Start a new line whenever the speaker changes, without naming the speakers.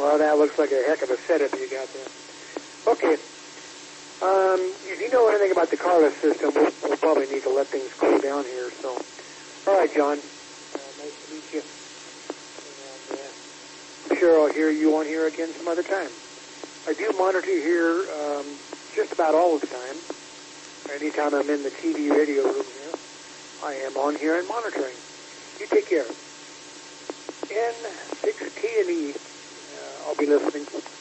Well, that looks like a heck of a setup you got there. Okay. If you know anything about the Carlos system, we'll probably need to let things cool down here. So, all right, John. Nice to meet you. And, I'm sure I'll hear you on here again some other time. I do monitor here just about all the time. Anytime I'm in the TV radio room here, I am on here and monitoring. You take care. N6T&E. I'll be listening.